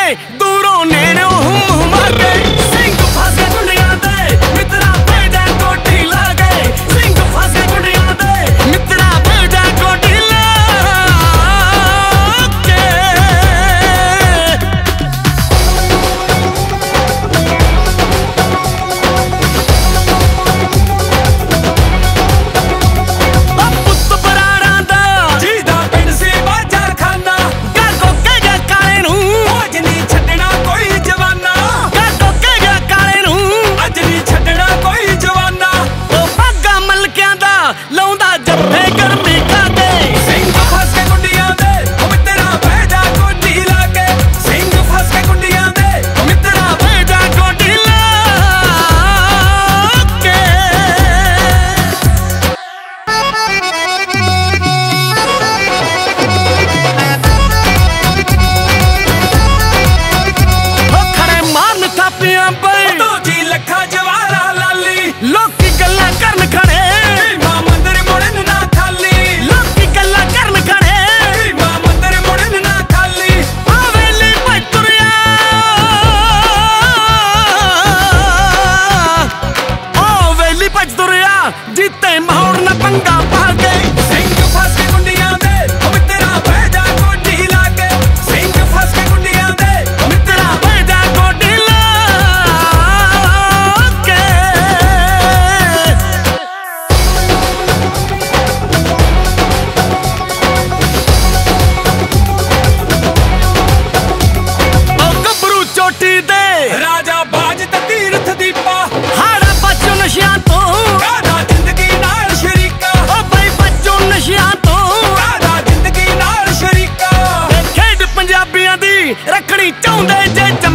ਕੇ ਦੂਰੋਂ ਨੇੜੋਂ ਹੁਮ ਮਾਰੇ ਸਿੰਘ ਫਸੇ ਕੁੰਡੀਆਂ ਦੇ ਮਿੱਤਰਾ ਭੇਜਾ ਕੋਠੀ ਲਾ ਗਏ ਸਿੰਘ ਫਸੇ ਕੁੰਡੀਆਂ ਦੇ ਮਿੱਤਰਾ ਭੇਜਾ ਕੋਠੀ ਲਾ ਕੇ ਪੁੱਤ ਬਰਾੜਾਂ ਦਾ ਜਿਹਦਾ ਪਿੰਡ ਸੀ ਬਾਜ਼ਾਰ ਖਾਨਾ ਗਾ ਕੋਕੇ ਗਾ ਕਾਲੇ ਨੂੰ ਅੱਜ ਨਹੀਂ ਛੱਡਣਾ ਕੋਈ ਜਵਾਨਾ ਗਾ ਕੋਕੇ ਗਾ ਕਾਲੇ ਨੂੰ ਅੱਜ ਨਹੀਂ ਛੱਡਣਾ ਕੋਈ ਜਵਾਨਾ ਉਹ ਬਾਗਾ ਮਲਕਿਆਂ ਦਾ ਲਾਉਂਦਾ ਜੱਫੇ ਗਰਮੀ ਖਾਦੇ ਸਿੰਘ ਫਸ ਕੇ ਕੁੰਡੀਆਂ ਦੇ ਉਹ ਮਿੱਤਰਾ ਭੇਜਾ ਕੋਠੀ ਲਾ ਕੇ ਸਿੰਘ ਫਸ ਕੇ ਕੁੰਡੀਆਂ ਦੇ ਉਹ ਮਿੱਤਰਾ ਭੇਜਾ ਕੋਠੀ ਲਾ ਕੇ ਖੜੇ ਮਾਰਨ ਥਾਪੀਆਂ ਪਈ ਦੂਜੀ ਲੱਖਾਂ ਜਵਾਰਾ ਲਾਲੀ ਲੋਕੀ ਗੱਲਾਂ ਕਰਨ ਖੜੇ ਮਾਂ ਮੰਦਰ ਮੁੜਨ ਨਾ ਖਾਲੀ ਲੋਕੀ ਗੱਲਾਂ ਕਰਨ ਖੜੇ ਮਾਂ ਮੰਦਰ ਮੁੜਨ ਨਾ ਖਾਲੀ ਆ ਵੇਲੀ ਭੱਜ ਤੁਰਿਆ ਆ ਵੇਲੀ ਭੱਜ ਤੁਰਿਆ ਜਿੱਤੇ ਮਹੌੜ ਨਾ ਪੰਗਾ ਪਾ ਗਏ ਸਿੰਘ ਫਸ ਕੇ ਕੁੰਡੀਆਂ ਦੇ ਉਹ ਮਿੱਤਰਾ ਭੇਜਾ ਕੋਠੀ ਲਾ ਕੇ ਸਿੰਘ ਫਸ ਕੇ ਕੁੰਡੀਆਂ ਦੇ ਉਹ ਮਿੱਤਰਾ ਭੇਜਾ ਕੋਠੀ ਲਾ ਕੇ ਉਹ ਗੱਭਰੂ ਚੋਟੀ ਦੇ ਰਾਜਾ ਬਾਜ ਤੇ ਤੀਰਥ ਦੀਪਾ ਹਾੜਾ ਬਚੋ ਨਸ਼ਿਆਂ ਤੋਂ ਕਾਦਾ ਜ਼ਿੰਦਗੀ ਨਾਲ ਸ਼ਰੀਕਾ ਉਹ ਬਈ ਬਚੋ ਨਸ਼ਿਆਂ ਤੋਂ ਕਾਦਾ ਜ਼ਿੰਦਗੀ ਨਾਲ ਸ਼ਰੀਕਾ ਇਹ ਖੇਡ ਪੰਜਾਬੀਆਂ ਦੀ ਰੱਖਣੀ ਚਾਹੁੰਦੇ ਜੇ